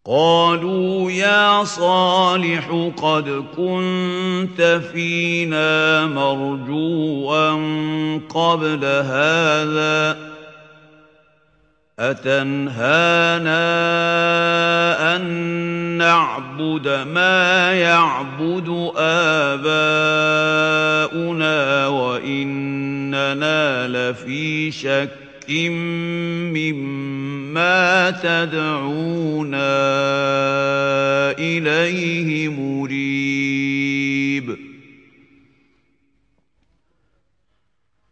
قالوا يا صالح قد كنت فينا مرجوا قبل هذا أتنهانا أن نعبد ما يعبد آباؤنا وإننا لفي شك مما تدعونا إليه مريب